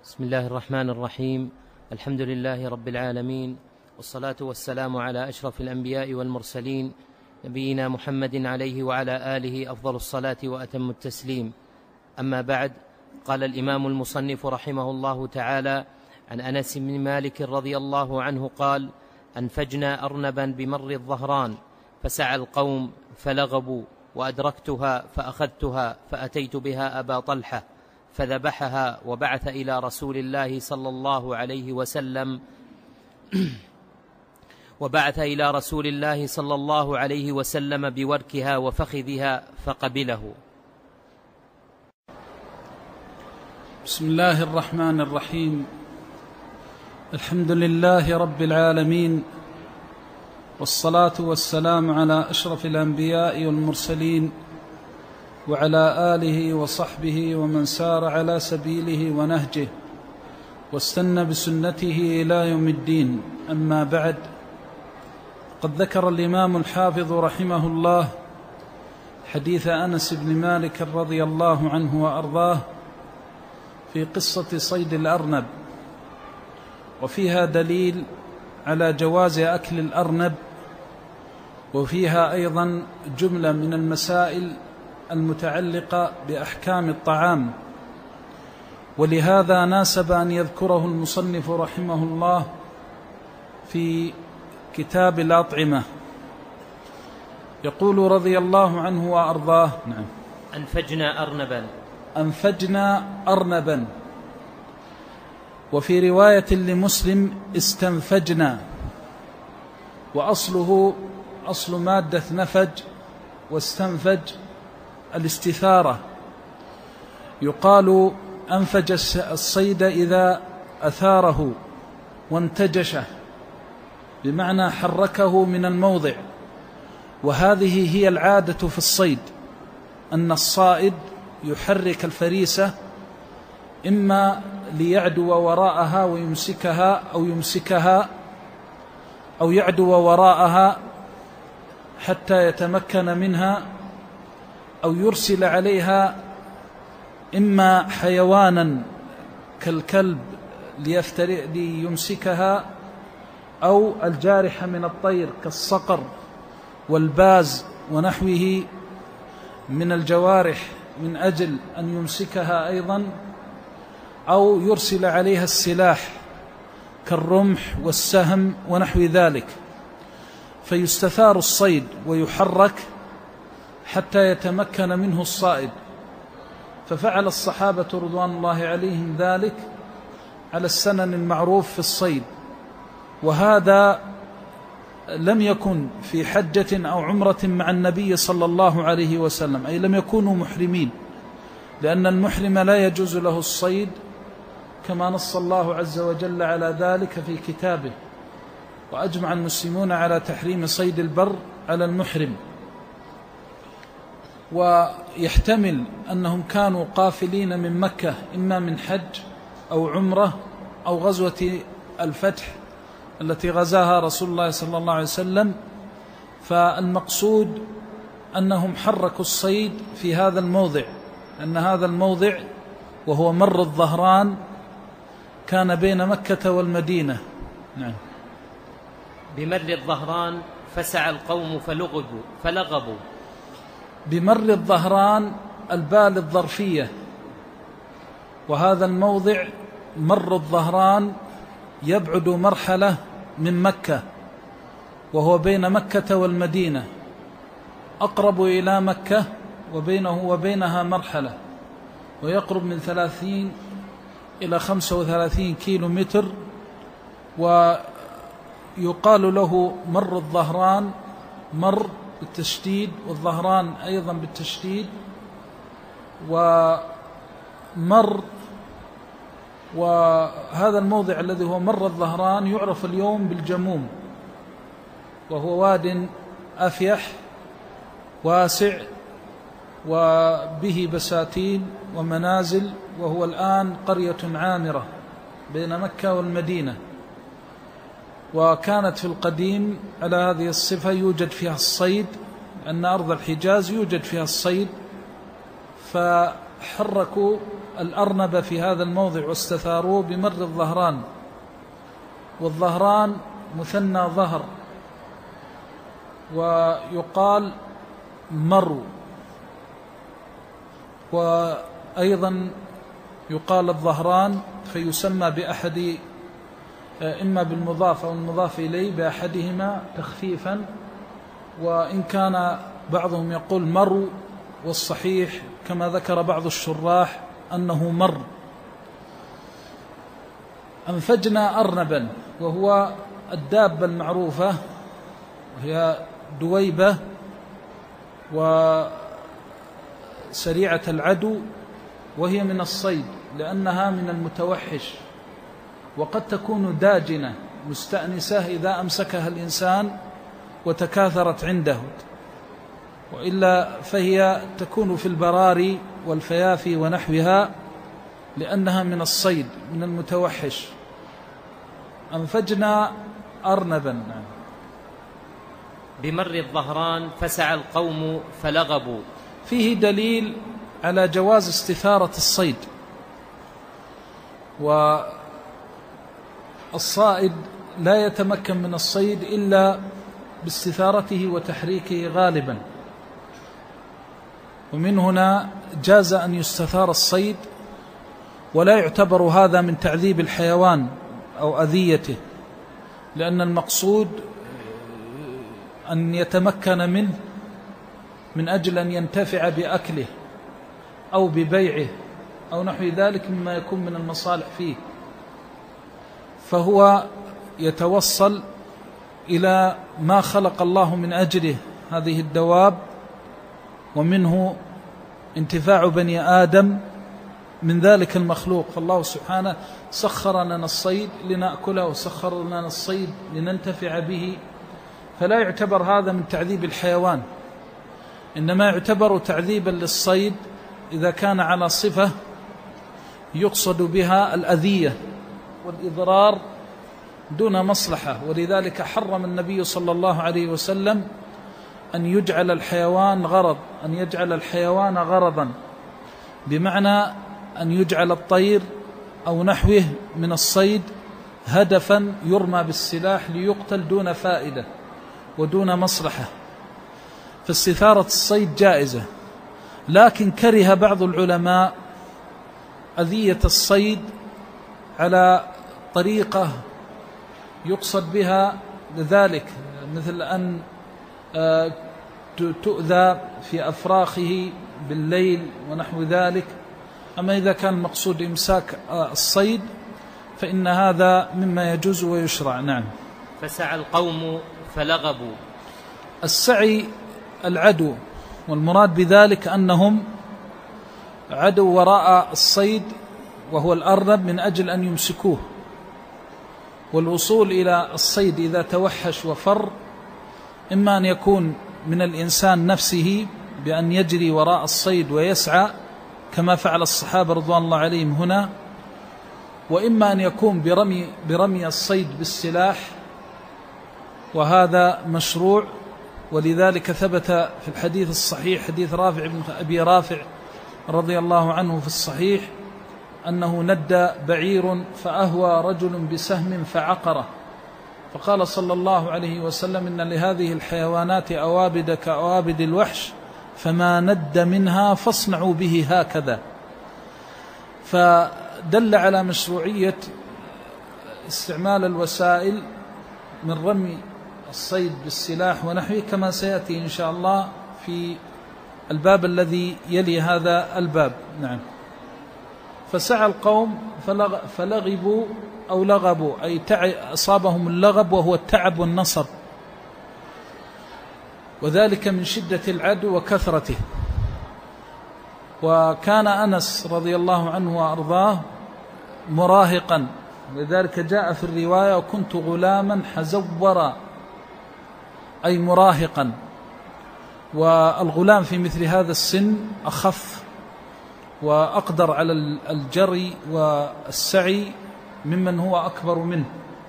بسم الله الرحمن الرحيم. الحمد لله رب العالمين، والصلاة والسلام على أشرف الأنبياء والمرسلين، نبينا محمد عليه وعلى آله أفضل الصلاة وأتم التسليم. أما بعد، قال الإمام المصنف رحمه الله تعالى عن أنس بن مالك رضي الله عنه قال: أنفجنا أرنبا بمر الظهران فسعى القوم فلغبوا، وأدركتها فأخذتها فأتيت بها أبا طلحة فذبحها وبعث إلى رسول الله صلى الله عليه وسلم بوركها وفخذها فقبله. بسم الله الرحمن الرحيم. الحمد لله رب العالمين، والصلاة والسلام على أشرف الأنبياء والمرسلين، وعلى آله وصحبه ومن سار على سبيله ونهجه واستنى بسنته إلى يوم الدين. أما بعد، قد ذكر الإمام الحافظ رحمه الله حديث أنس بن مالك رضي الله عنه وأرضاه في قصة صيد الأرنب، وفيها دليل على جواز أكل الأرنب، وفيها أيضا جملة من المسائل المتعلقة بأحكام الطعام، ولهذا ناسب أن يذكره المصنف رحمه الله في كتاب الأطعمة. يقول رضي الله عنه وأرضاه: نعم. أنفجنا أرنبا، وفي رواية لمسلم استنفجنا، وأصله أصل مادة نفج واستنفج الاستثارة. يقال أنفج الصيد إذا أثاره وانتجشه، بمعنى حركه من الموضع. وهذه هي العادة في الصيد، أن الصائد يحرك الفريسة إما ليعدو وراءها ويمسكها، أو يمسكها أو يعدو وراءها حتى يتمكن منها، أو يرسل عليها إما حيوانا كالكلب ليمسكها، أو الجارحة من الطير كالصقر والباز ونحوه من الجوارح من أجل أن يمسكها أيضا، أو يرسل عليها السلاح كالرمح والسهم ونحو ذلك، فيستثار الصيد ويحرك حتى يتمكن منه الصائد. ففعل الصحابة رضوان الله عليهم ذلك على السنن المعروف في الصيد. وهذا لم يكن في حجة أو عمرة مع النبي صلى الله عليه وسلم، أي لم يكونوا محرمين، لأن المحرم لا يجوز له الصيد، كما نص الله عز وجل على ذلك في كتابه. وأجمع المسلمون على تحريم صيد البر على المحرم. ويحتمل أنهم كانوا قافلين من مكة، إما من حج أو عمرة أو غزوة الفتح التي غزاها رسول الله صلى الله عليه وسلم. فالمقصود أنهم حركوا الصيد في هذا الموضع، أن هذا الموضع وهو مر الظهران كان بين مكة والمدينة. نعم. بمر الظهران فسعى القوم فلغبوا. بمر الظهران الباء الظرفية، وهذا الموضع مر الظهران يبعد مرحلة من مكة، وهو بين مكة والمدينة، أقرب إلى مكة وبينه وبينها مرحلة، ويقرب من 30 إلى 35 كيلو متر. ويقال له مر الظهران، مر بالتشديد والظهران أيضا بالتشديد، وهذا الموضع الذي هو مر الظهران يعرف اليوم بالجموم، وهو واد أفيح واسع وبه بساتين ومنازل، وهو الآن قرية عامرة بين مكة والمدينة. وكانت في القديم على هذه الصفة، يوجد فيها الصيد، أن أرض الحجاز يوجد فيها الصيد، فحركوا الأرنب في هذا الموضع واستثاروه بمر الظهران، والظهران مثنى ظهر، ويقال مر، وأيضا يقال الظهران فيسمى بأحد، إما بالمضاف أو المضاف إليه بأحدهما تخفيفا، وإن كان بعضهم يقول مر، والصحيح كما ذكر بعض الشراح أنه مر. أنفجنا أرنبا، وهو الدابة المعروفة، وهي دويبة وسريعة العدو، وهي من الصيد لأنها من المتوحش، وقد تكون داجنة مستأنسة إذا أمسكها الإنسان وتكاثرت عنده، وإلا فهي تكون في البراري والفيافي ونحوها لأنها من الصيد من المتوحش. أنفجنا أرنبا. بمر الظهران فسعى القوم فلغبوا. فيه دليل على جواز استثارة الصيد، والصائد لا يتمكن من الصيد إلا باستثارته وتحريكه غالبا، ومن هنا جاز أن يستثار الصيد، ولا يعتبر هذا من تعذيب الحيوان أو أذيته، لأن المقصود أن يتمكن منه من أجل أن ينتفع بأكله أو ببيعه أو نحو ذلك مما يكون من المصالح فيه، فهو يتوصل إلى ما خلق الله من أجله هذه الدواب، ومنه انتفاع بني آدم من ذلك المخلوق. فالله سبحانه سخر لنا الصيد لنأكله، وسخر لنا الصيد لننتفع به، فلا يعتبر هذا من تعذيب الحيوان، إنما يعتبر تعذيبا للصيد إذا كان على صفة يقصد بها الأذية والإضرار دون مصلحة. ولذلك حرم النبي صلى الله عليه وسلم أن يجعل الحيوان غرض، أن يجعل الحيوان غرضا، بمعنى أن يجعل الطير أو نحوه من الصيد هدفا يرمى بالسلاح ليقتل دون فائدة ودون مصلحة. فاستثارة الصيد جائزة، لكن كره بعض العلماء أذية الصيد على طريقة يقصد بها لذلك، مثل أن تؤذى في أفراخه بالليل ونحو ذلك. أما إذا كان مقصود إمساك الصيد فإن هذا مما يجوز ويشرع. نعم. فسعى القوم فلغبوا. السعي العدو، والمراد بذلك أنهم عدوا وراء الصيد وهو الأرنب من أجل أن يمسكوه، والوصول إلى الصيد إذا توحش وفر إما أن يكون من الإنسان نفسه بأن يجري وراء الصيد ويسعى كما فعل الصحابة رضوان الله عليهم هنا، وإما أن يكون برمي الصيد بالسلاح، وهذا مشروع. ولذلك ثبت في الحديث الصحيح حديث رافع بن أبي رافع رضي الله عنه في الصحيح أنه ندى بعير فأهوى رجل بسهم فعقره، فقال صلى الله عليه وسلم إن لهذه الحيوانات أوابد كأوابد الوحش، فما ند منها فاصنعوا به هكذا. فدل على مشروعية استعمال الوسائل من رمي الصيد بالسلاح ونحوه، كما سيأتي إن شاء الله في الباب الذي يلي هذا الباب. نعم. فسعى القوم فلغبوا أو لغبوا، أي أصابهم اللغب وهو التعب والنصب، وذلك من شدة العدو وكثرته. وكان أنس رضي الله عنه وأرضاه مراهقا، لذلك جاء في الرواية وكنت غلاما حزورا، أي مراهقا. والغلام في مثل هذا السن أخف وأقدر على الجري والسعي ممن هو أكبر منه،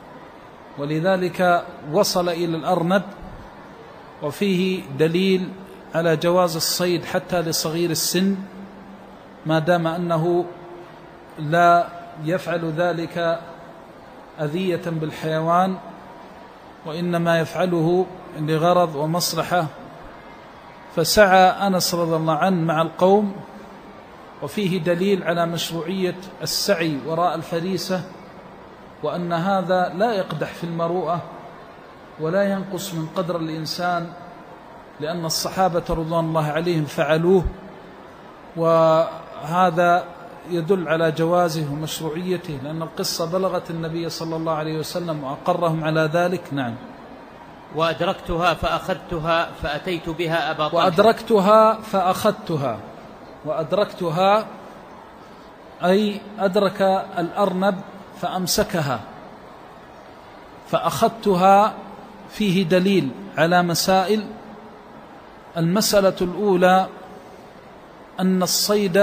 ولذلك وصل إلى الأرنب. وفيه دليل على جواز الصيد حتى لصغير السن ما دام أنه لا يفعل ذلك أذية بالحيوان، وإنما يفعله لغرض ومصلحة. فسعى أنس رضي الله عنه مع القوم، وفيه دليل على مشروعية السعي وراء الفريسة، وأن هذا لا يقدح في المروءة ولا ينقص من قدر الإنسان، لأن الصحابة رضوان الله عليهم فعلوه، وهذا يدل على جوازه ومشروعيته، لأن القصة بلغت النبي صلى الله عليه وسلم وأقرهم على ذلك. نعم. وأدركتها فأخذتها فأتيت بها أبا طلحة. وأدركتها أي أدرك الأرنب فأمسكها. فأخذتها فيه دليل على مسائل. المسألة الأولى أن الصيد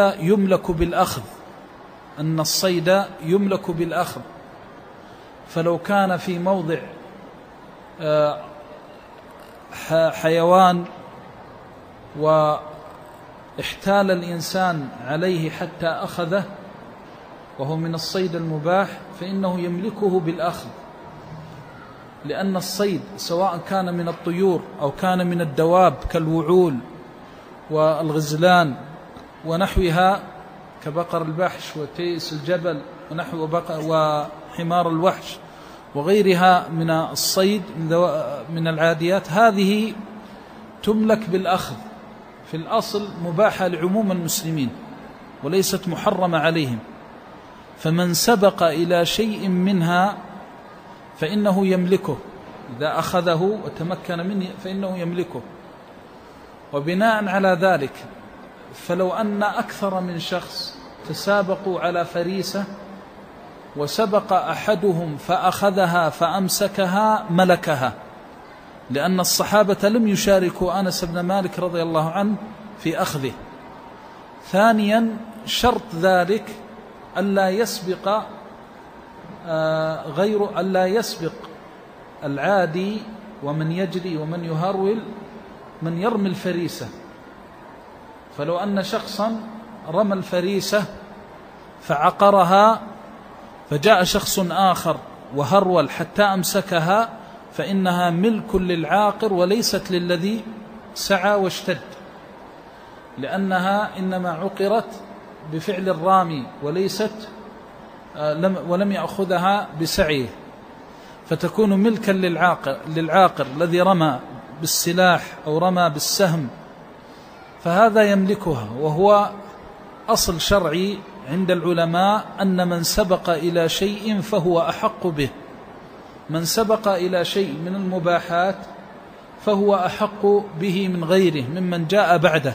يملك بالأخذ. فلو كان في موضع حيوان واحتال الإنسان عليه حتى أخذه وهو من الصيد المباح، فإنه يملكه بالأخذ، لأن الصيد سواء كان من الطيور أو كان من الدواب كالوعول والغزلان ونحوها كبقر البحش وتيس الجبل وحمار الوحش وغيرها من الصيد من العاديات، هذه تملك بالأخذ، في الأصل مباحة لعموم المسلمين وليست محرمة عليهم. فمن سبق إلى شيء منها فإنه يملكه، إذا أخذه وتمكن منه فإنه يملكه. وبناء على ذلك فلو أن أكثر من شخص تسابقوا على فريسة وسبق أحدهم فأخذها فأمسكها ملكها، لأن الصحابة لم يشاركوا أنس بن مالك رضي الله عنه في أخذه. ثانيا شرط ذلك ألا يسبق العادي ومن يجري ومن يهرول من يرمي الفريسة. فلو أن شخصا رمى الفريسة فعقرها فجاء شخص آخر وهرول حتى أمسكها، فإنها ملك للعاقر وليست للذي سعى واشتد، لأنها إنما عقرت بفعل الرامي ولم يأخذها بسعيه، فتكون ملكا للعاقر الذي رمى بالسلاح أو رمى بالسهم، فهذا يملكها. وهو أصل شرعي عند العلماء أن من سبق إلى شيء فهو أحق به، من سبق إلى شيء من المباحات فهو أحق به من غيره ممن جاء بعده.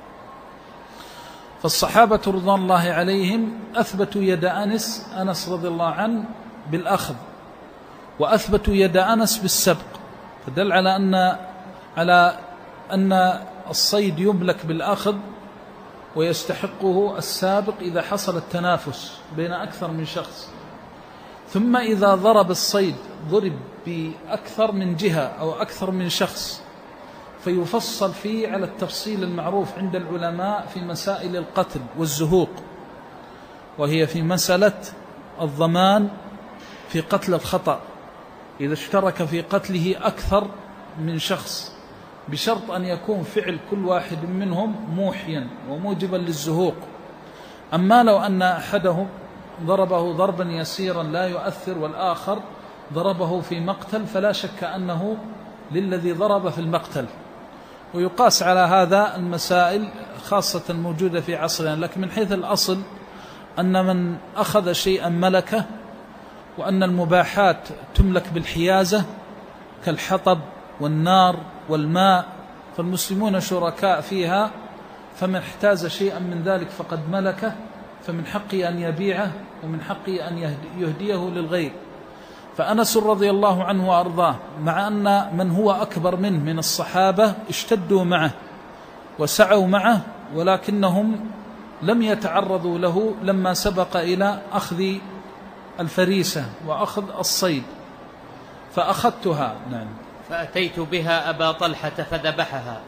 فالصحابة رضوان الله عليهم أثبتوا يد أنس رضي الله عنه بالأخذ، وأثبتوا يد أنس بالسبق، فدل على أن الصيد يملك بالأخذ ويستحقه السابق إذا حصل التنافس بين أكثر من شخص. ثم إذا ضرب الصيد ضرب بأكثر من جهة أو أكثر من شخص، فيفصل فيه على التفصيل المعروف عند العلماء في مسائل القتل والزهوق، وهي في مسألة الضمان في قتل الخطأ، إذا اشترك في قتله أكثر من شخص، بشرط أن يكون فعل كل واحد منهم موحيا وموجبا للزهوق. أما لو أن أحدهم ضربه ضربا يسيرا لا يؤثر والآخر ضربه في مقتل، فلا شك أنه للذي ضرب في المقتل. ويقاس على هذا المسائل خاصة موجودة في عصرنا، لكن من حيث الأصل أن من أخذ شيئا ملكه، وأن المباحات تملك بالحيازة كالحطب والنار والماء، فالمسلمون شركاء فيها، فمن احتاز شيئا من ذلك فقد ملكه، فمن حقه أن يبيعه ومن حقه أن يهديه للغير. فأنس رضي الله عنه وأرضاه مع أن من هو أكبر منه من الصحابة اشتدوا معه وسعوا معه، ولكنهم لم يتعرضوا له لما سبق إلى أخذ الفريسة وأخذ الصيد. فأخذتها. نعم. فأتيت بها أبا طلحة فذبحها.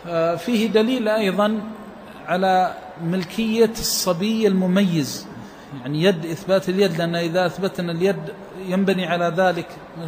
فيه دليل أيضا على ملكية الصبي المميز، يعني يد إثبات اليد، لأن إذا أثبتنا اليد ينبني على ذلك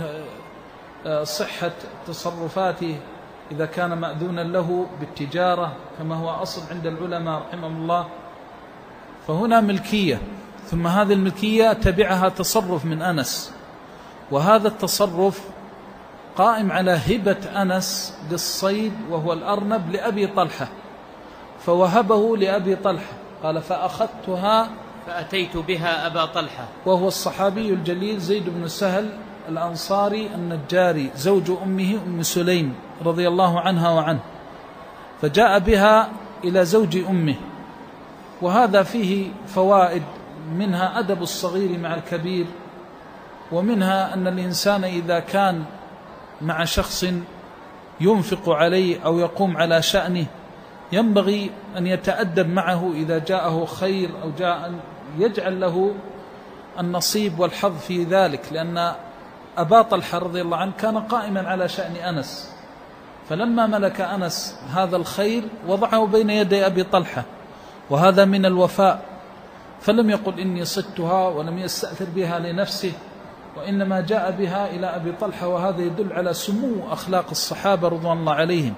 صحة تصرفاته إذا كان مأذونا له بالتجارة كما هو أصل عند العلماء رحمهم الله. فهنا ملكية، ثم هذه الملكية تبعها تصرف من أنس، وهذا التصرف قائم على هبة أنس للصيد وهو الأرنب لأبي طلحة، فوهبه لأبي طلحة. قال فأخذتها فأتيت بها أبا طلحة، وهو الصحابي الجليل زيد بن سهل الأنصاري النجاري زوج أمه أم سليم رضي الله عنها وعنه، فجاء بها إلى زوج أمه. وهذا فيه فوائد، منها أدب الصغير مع الكبير، ومنها أن الإنسان إذا كان مع شخص ينفق عليه أو يقوم على شأنه ينبغي أن يتأدب معه إذا جاءه خير أو جاء يجعل له النصيب والحظ في ذلك، لأن أبا طلحة رضي الله عنه كان قائما على شأن أنس، فلما ملك أنس هذا الخير وضعه بين يدي أبي طلحة، وهذا من الوفاء، فلم يقل إني صدتها ولم يستأثر بها لنفسه، وإنما جاء بها إلى أبي طلحة. وهذا يدل على سمو أخلاق الصحابة رضوان الله عليهم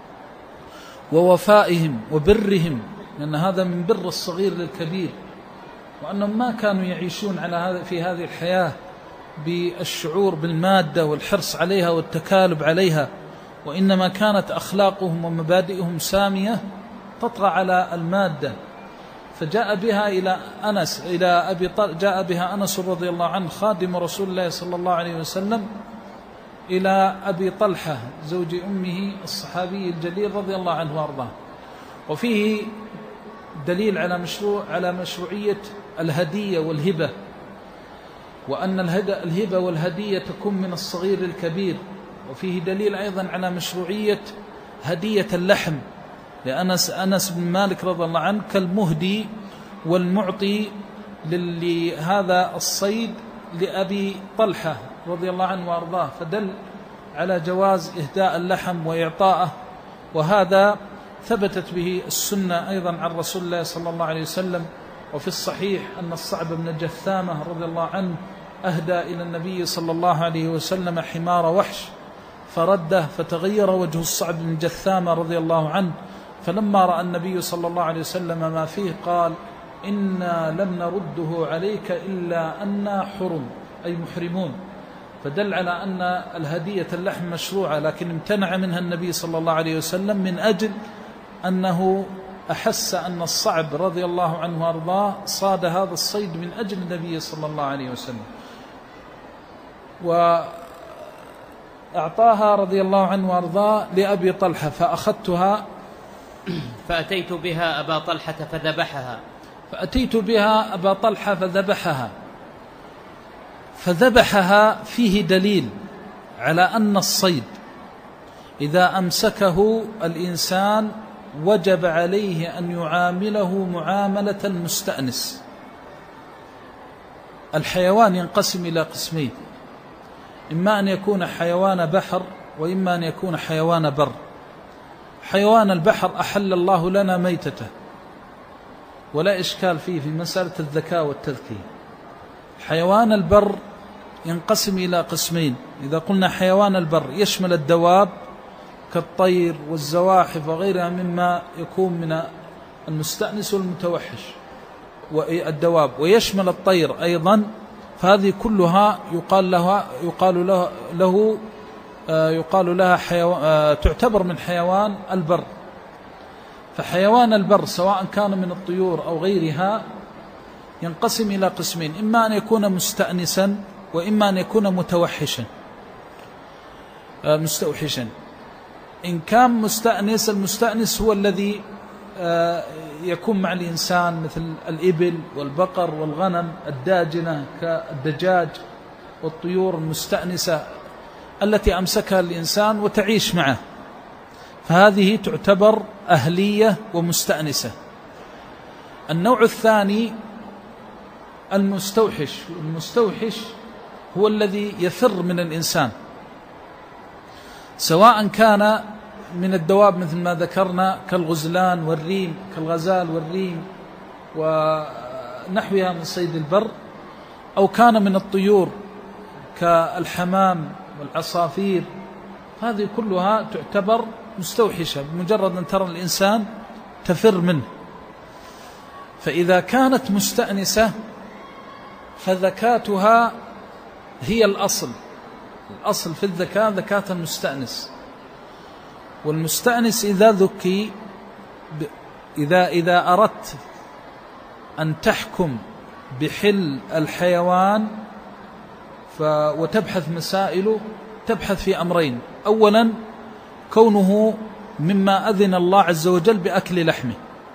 ووفائهم وبرهم، لأن هذا من بر الصغير للكبير، وأنهم ما كانوا يعيشون على في هذه الحياة بالشعور بالمادة والحرص عليها والتكالب عليها، وإنما كانت أخلاقهم ومبادئهم سامية تطغى على المادة. فجاء بها إلى أنس جاء بها أنس رضي الله عنه خادم رسول الله صلى الله عليه وسلم إلى أبي طلحة زوج أمه الصحابي الجليل رضي الله عنه وأرضاه. وفيه دليل على مشروعية الهدية والهبة، وأن الهبة والهدية تكون من الصغير للكبير. وفيه دليل أيضا على مشروعية هدية اللحم، لأنس بن مالك رضي الله عنه كالمهدي والمعطي لهذا الصيد لأبي طلحة رضي الله عنه وأرضاه، فدل على جواز إهداء اللحم وإعطائه. وهذا ثبتت به السنة أيضا عن رسول الله صلى الله عليه وسلم. وفي الصحيح أن الصعب بن جثامة رضي الله عنه أهدى إلى النبي صلى الله عليه وسلم حمار وحش فرده، فتغير وجه الصعب بن جثامة رضي الله عنه، فلما رأى النبي صلى الله عليه وسلم ما فيه قال إنا لم نرده عليك إلا أننا حرم، أي محرمون. فدل على أن الهدية اللحم مشروعة، لكن امتنع منها النبي صلى الله عليه وسلم من أجل أنه أحس أن الصعب رضي الله عنه وأرضاه صاد هذا الصيد من أجل النبي صلى الله عليه وسلم. وأعطاها رضي الله عنه وأرضاه لأبي طلحة، فأخذتها فأتيت بها أبا طلحة فذبحها. فأتيت بها أبا طلحة فذبحها فيه دليل على أن الصيد إذا أمسكه الإنسان وجب عليه أن يعامله معاملة المستأنس. الحيوان ينقسم إلى قسمين، إما أن يكون حيوان بحر وإما أن يكون حيوان بر. حيوان البحر أحل الله لنا ميتته ولا إشكال فيه في مسألة الذكاء والتذكية. حيوان البر ينقسم إلى قسمين. إذا قلنا حيوان البر يشمل الدواب كالطير والزواحف وغيرها مما يكون من المستأنس والمتوحش والدواب، ويشمل الطير أيضا، فهذه كلها يقال لها تعتبر من حيوان البر. فحيوان البر سواء كان من الطيور أو غيرها ينقسم إلى قسمين، إما أن يكون مستأنسا وإما أن يكون مستوحشا. إن كان مستأنس، المستأنس هو الذي يكون مع الإنسان مثل الإبل والبقر والغنم الداجنة كالدجاج والطيور المستأنسة التي أمسكها الإنسان وتعيش معه، فهذه تعتبر أهلية ومستأنسة. النوع الثاني المستوحش. المستوحش هو الذي يفر من الإنسان، سواء كان من الدواب مثل ما ذكرنا كالغزلان والريم، كالغزال والريم ونحوها من صيد البر، أو كان من الطيور كالحمام والعصافير، هذه كلها تعتبر مستوحشة بمجرد أن ترى الإنسان تفر منه. فإذا كانت مستأنسة فذكاتها هي الأصل في الذكاة ذكاة المستأنس. والمستأنس إذا ذكي، إذا أردت أن تحكم بحل الحيوان وتبحث مسائله، تبحث في أمرين: أولا كونه مما أذن الله عز وجل بأكل لحمه،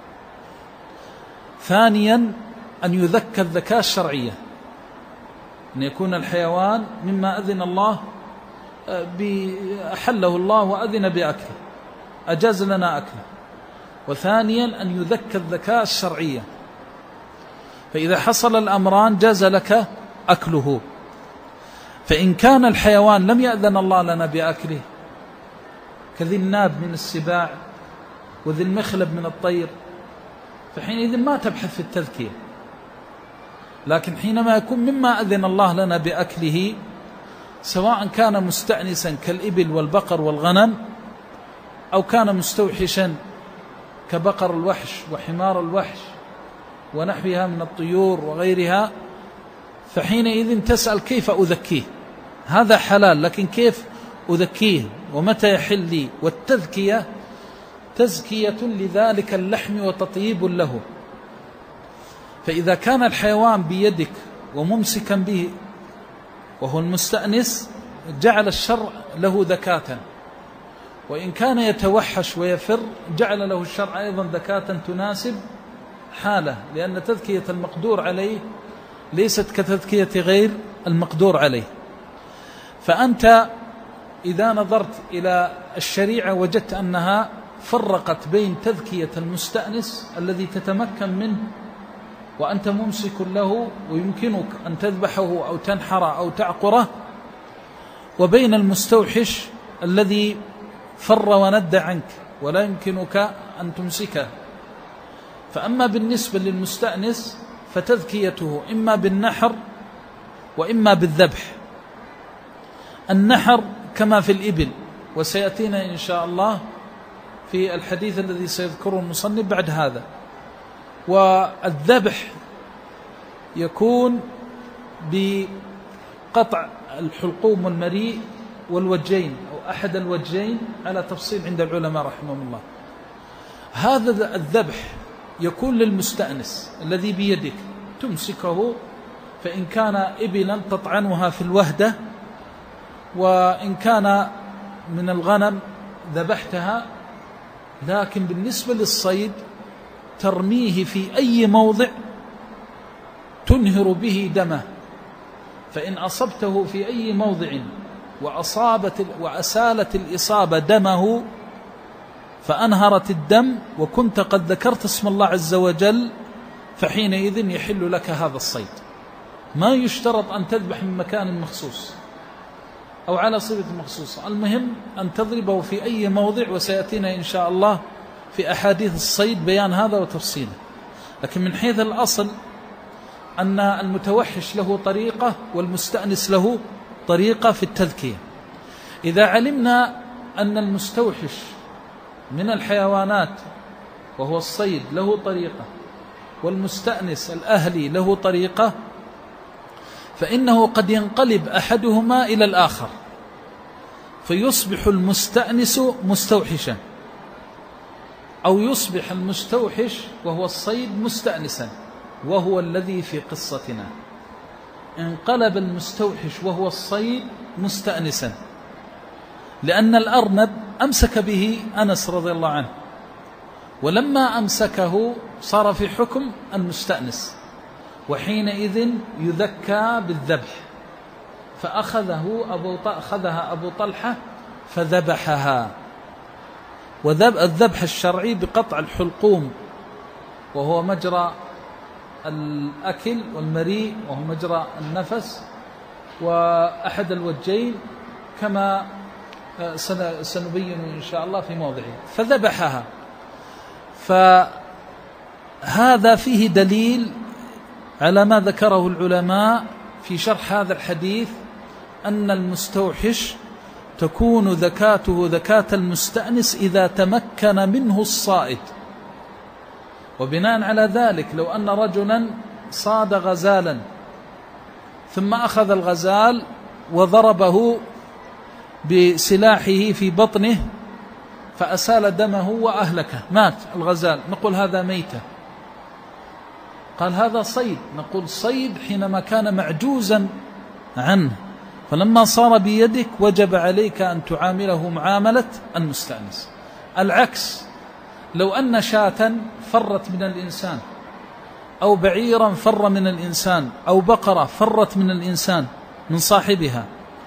ثانيا أن يذكى الذكاة الشرعية، أن يكون الحيوان مما أذن الله أحله الله وأذن بأكله، أجاز لنا أكله، وثانيا أن يذكى الذكاة الشرعية. فإذا حصل الأمران جاز لك أكله. فإن كان الحيوان لم يأذن الله لنا بأكله كذي الناب من السباع وذي المخلب من الطير، فحينئذ ما تبحث في التذكية. لكن حينما يكون مما أذن الله لنا بأكله، سواء كان مستأنسا كالإبل والبقر والغنم، أو كان مستوحشا كبقر الوحش وحمار الوحش ونحوها من الطيور وغيرها، فحينئذ تسأل كيف أذكيه؟ هذا حلال، لكن كيف أذكيه ومتى يحل لي؟ والتذكية تزكية لذلك اللحم وتطييب له. فإذا كان الحيوان بيدك وممسكا به وهو المستأنس، جعل الشرع له ذكاة، وإن كان يتوحش ويفر جعل له الشرع أيضا ذكاة تناسب حاله، لأن تذكية المقدور عليه ليست كتذكية غير المقدور عليه. فأنت إذا نظرت إلى الشريعة وجدت أنها فرقت بين تذكية المستأنس الذي تتمكن منه وأنت ممسك له ويمكنك أن تذبحه أو تنحره أو تعقره، وبين المستوحش الذي فر وند عنك ولا يمكنك أن تمسكه. فأما بالنسبة للمستأنس فتذكيته إما بالنحر وإما بالذبح. النحر كما في الإبل، وسيأتينا إن شاء الله في الحديث الذي سيذكره المصنف بعد هذا. والذبح يكون بقطع الحلقوم والمريء والوجين أو أحد الوجين على تفصيل عند العلماء رحمهم الله. هذا الذبح يكون للمستأنس الذي بيدك تمسكه، فإن كان إبلا تطعنها في الوهدة، وإن كان من الغنم ذبحتها. لكن بالنسبة للصيد ترميه في أي موضع تنهر به دمه، فإن أصبته في أي موضع وأسالت الإصابة دمه فأنهرت الدم وكنت قد ذكرت اسم الله عز وجل، فحينئذ يحل لك هذا الصيد. ما يشترط أن تذبح من مكان مخصوص أو على صفة مخصوصة، المهم أن تضربه في أي موضع، وسيأتينا إن شاء الله في أحاديث الصيد بيان هذا وتفصيله. لكن من حيث الأصل أن المتوحش له طريقة والمستأنس له طريقة في التذكية. إذا علمنا أن المستوحش من الحيوانات وهو الصيد له طريقة، والمستأنس الأهلي له طريقة، فإنه قد ينقلب أحدهما إلى الآخر فيصبح المستأنس مستوحشا، أو يصبح المستوحش وهو الصيد مستأنسا، وهو الذي في قصتنا. انقلب المستوحش وهو الصيد مستأنسا، لأن الأرنب أمسك به أنس رضي الله عنه، ولما أمسكه صار في حكم المستأنس، وحينئذ يذكى بالذبح. فأخذها أبو طلحة فذبحها. والذبح الشرعي بقطع الحلقوم وهو مجرى الأكل، والمريء وهو مجرى النفس، وأحد الوجين كما سنبين إن شاء الله في موضعه. فذبحها. فهذا فيه دليل على ما ذكره العلماء في شرح هذا الحديث أن المستوحش تكون ذكاته ذكاة المستأنس إذا تمكن منه الصائد. وبناء على ذلك لو أن رجلا صاد غزالا ثم أخذ الغزال وضربه بسلاحه في بطنه فأسال دمه وأهلكه، مات الغزال، نقول هذا ميتة. قال هذا صيد، نقول صيد حينما كان معجوزا عنه، فلما صار بيدك وجب عليك أن تعامله معاملة المستأنس. العكس، لو أن شاة فرت من الإنسان أو بعيرا فر من الإنسان أو بقرة فرت من الإنسان من صاحبها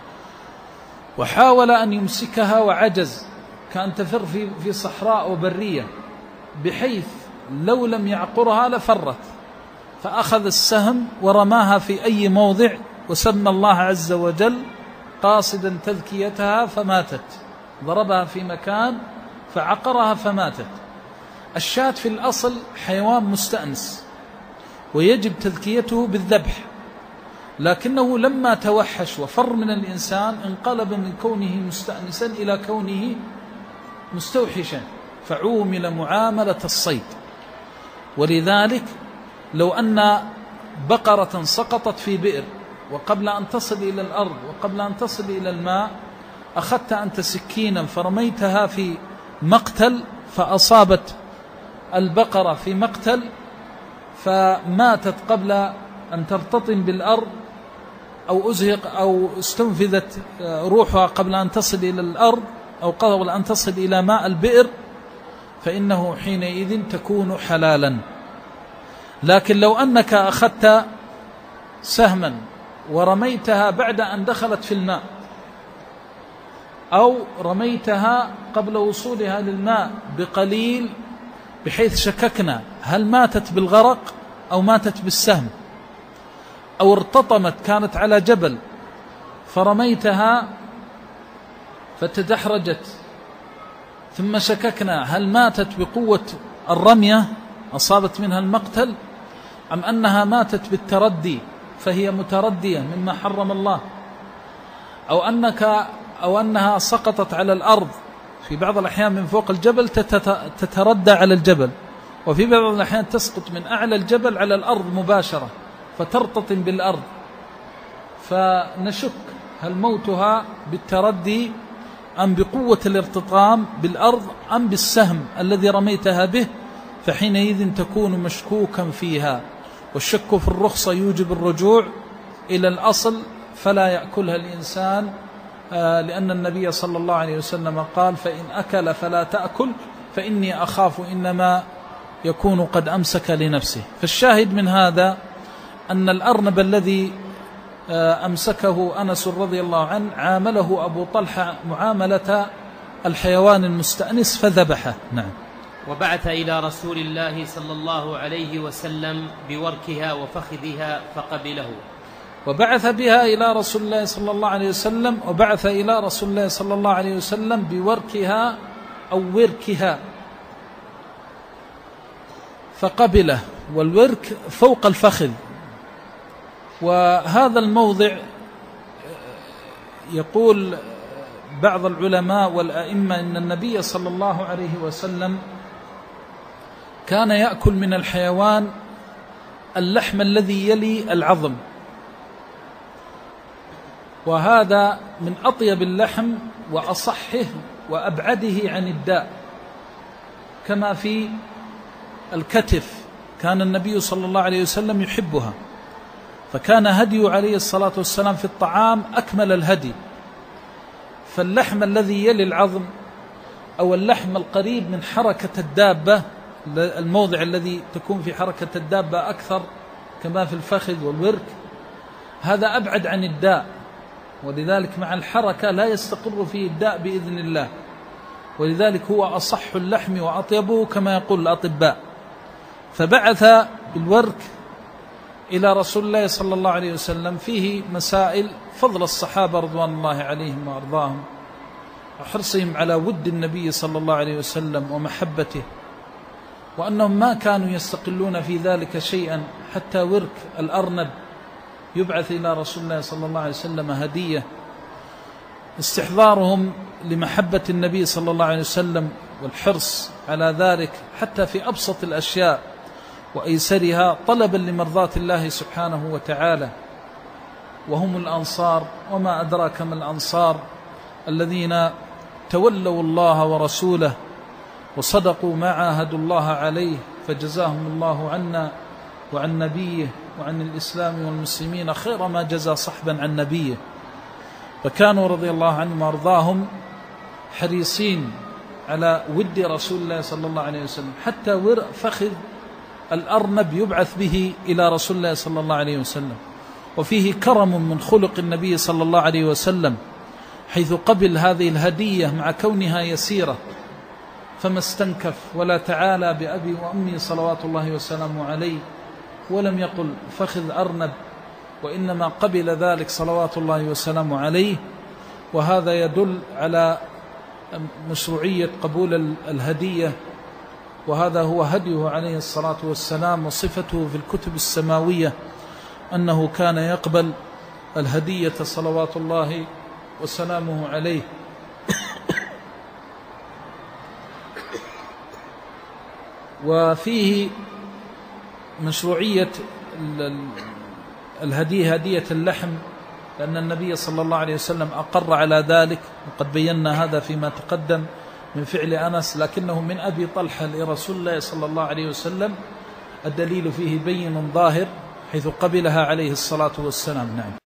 وحاول أن يمسكها وعجز، كأن تفر في صحراء وبرية بحيث لو لم يعقرها لفرت، فأخذ السهم ورماها في أي موضع وسمى الله عز وجل قاصدا تذكيتها فماتت، ضربها في مكان فعقرها فماتت. الشاة في الأصل حيوان مستأنس ويجب تذكيته بالذبح، لكنه لما توحش وفر من الإنسان انقلب من كونه مستأنسا إلى كونه مستوحشا، فعومل معاملة الصيد. ولذلك لو أن بقرة سقطت في بئر وقبل أن تصل إلى الأرض وقبل أن تصل إلى الماء أخذت أنت سكينا فرميتها في مقتل فأصابت البقرة في مقتل فماتت قبل أن ترتطم بالأرض أو أزهق أو استنفذت روحها قبل أن تصل إلى الأرض أو قبل أن تصل إلى ماء البئر، فإنه حينئذ تكون حلالا. لكن لو أنك أخذت سهما ورميتها بعد أن دخلت في الماء أو رميتها قبل وصولها للماء بقليل بحيث شككنا هل ماتت بالغرق أو ماتت بالسهم، أو ارتطمت كانت على جبل فرميتها فتدحرجت ثم شككنا هل ماتت بقوة الرمية أصابت منها المقتل أم أنها ماتت بالتردي فهي متردية مما حرم الله، أو أنها سقطت على الأرض في بعض الأحيان من فوق الجبل تتردى على الجبل، وفي بعض الأحيان تسقط من أعلى الجبل على الأرض مباشرة فترتطم بالأرض، فنشك هل موتها بالتردي أم بقوة الارتطام بالأرض أم بالسهم الذي رميتها به، فحينئذ تكون مشكوكا فيها. والشك في الرخصة يوجب الرجوع إلى الأصل فلا يأكلها الإنسان، لأن النبي صلى الله عليه وسلم قال فإن أكل فلا تأكل فإني أخاف إنما يكون قد أمسك لنفسه. فالشاهد من هذا أن الأرنب الذي أمسكه أنس رضي الله عنه عامله أبو طلحة معاملة الحيوان المستأنس فذبحه. نعم. وبعث إلى رسول الله صلى الله عليه وسلم بوركها وفخذها فقبله. وبعث بها إلى رسول الله صلى الله عليه وسلم، وبعث إلى رسول الله صلى الله عليه وسلم بوركها أو وركها فقبله، والورك فوق الفخذ. وهذا الموضع يقول بعض العلماء والأئمة إن النبي صلى الله عليه وسلم كان يأكل من الحيوان اللحم الذي يلي العظم، وهذا من أطيب اللحم وأصحه وأبعده عن الداء، كما في الكتف كان النبي صلى الله عليه وسلم يحبها، فكان هدي عليه الصلاة والسلام في الطعام أكمل الهدي. فاللحم الذي يلي العظم أو اللحم القريب من حركة الدابة، الموضع الذي تكون في حركة الدابة أكثر كما في الفخذ والورك، هذا أبعد عن الداء، ولذلك مع الحركة لا يستقر فيه الداء بإذن الله، ولذلك هو أصح اللحم وأطيبه كما يقول الأطباء. فبعث بالورك إلى رسول الله صلى الله عليه وسلم فيه مسائل فضل الصحابة رضوان الله عليهم وأرضاهم وحرصهم على ود النبي صلى الله عليه وسلم ومحبته، وأنهم ما كانوا يستقلون في ذلك شيئا، حتى ورك الأرنب يبعث إلى رسول الله صلى الله عليه وسلم هدية. استحضارهم لمحبة النبي صلى الله عليه وسلم والحرص على ذلك حتى في أبسط الأشياء وأيسرها، طلبا لمرضاة الله سبحانه وتعالى. وهم الأنصار، وما أدراك ما الأنصار، الذين تولوا الله ورسوله وصدقوا ما عاهدوا الله عليه، فجزاهم الله عنا وعن نبيه وعن الإسلام والمسلمين خير ما جزى صحبا عن نبيه. فكانوا رضي الله عنهم وارضاهم حريصين على ود رسول الله صلى الله عليه وسلم، حتى فخذ الأرنب يبعث به إلى رسول الله صلى الله عليه وسلم. وفيه كرم من خلق النبي صلى الله عليه وسلم، حيث قبل هذه الهدية مع كونها يسيرة، فما استنكف ولا تعالى بأبي وأمي صلوات الله وسلامه عليه، ولم يقل فخذ أرنب، وإنما قبل ذلك صلوات الله وسلامه عليه. وهذا يدل على مشروعية قبول الهدية، وهذا هو هديه عليه الصلاة والسلام، وصفته في الكتب السماوية أنه كان يقبل الهدية صلوات الله وسلامه عليه. وفيه مشروعية الهدية، هدية اللحم، لأن النبي صلى الله عليه وسلم أقر على ذلك، وقد بينا هذا فيما تقدم من فعل أنس، لكنه من أبي طلحة لرسول الله صلى الله عليه وسلم، الدليل فيه بين ظاهر حيث قبلها عليه الصلاة والسلام. نعم.